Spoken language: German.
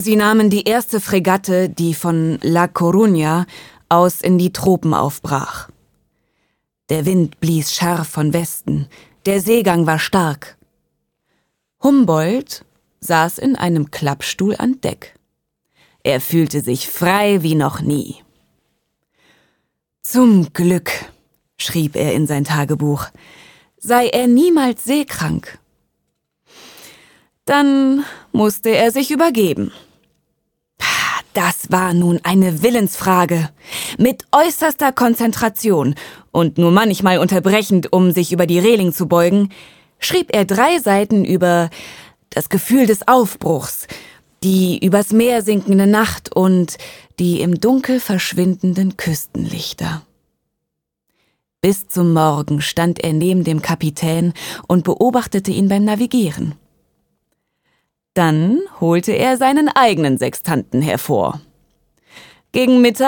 Sie nahmen die erste Fregatte, die von La Coruña aus in die Tropen aufbrach. Der Wind blies scharf von Westen, der Seegang war stark. Humboldt saß in einem Klappstuhl an Deck. Er fühlte sich frei wie noch nie. »Zum Glück«, schrieb er in sein Tagebuch, sei er niemals seekrank. Dann musste er sich übergeben. Das war nun eine Willensfrage, mit äußerster Konzentration und nur manchmal unterbrechend, um sich über die Reling zu beugen, schrieb er 3 Seiten über das Gefühl des Aufbruchs, die übers Meer sinkende Nacht und die im Dunkel verschwindenden Küstenlichter. Bis zum Morgen stand er neben dem Kapitän und beobachtete ihn beim Navigieren. Dann holte er seinen eigenen Sextanten hervor. Gegen Mittag